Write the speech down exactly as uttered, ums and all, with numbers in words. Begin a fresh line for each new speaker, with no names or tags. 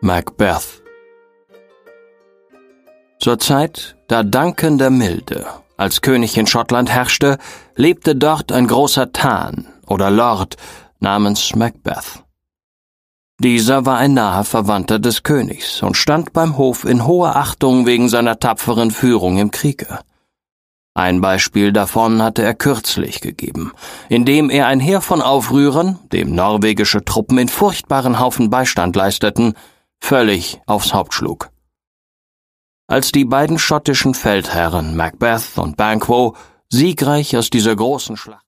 Macbeth. Zur Zeit, da Duncan der Milde als König in Schottland herrschte, lebte dort ein großer Tan oder Lord namens Macbeth. Dieser war ein naher Verwandter des Königs und stand beim Hof in hoher Achtung wegen seiner tapferen Führung im Kriege. Ein Beispiel davon hatte er kürzlich gegeben, indem er ein Heer von Aufrührern, dem norwegische Truppen in furchtbaren Haufen Beistand leisteten, völlig aufs Haupt schlug. Als die beiden schottischen Feldherren Macbeth und Banquo siegreich aus dieser großen Schlacht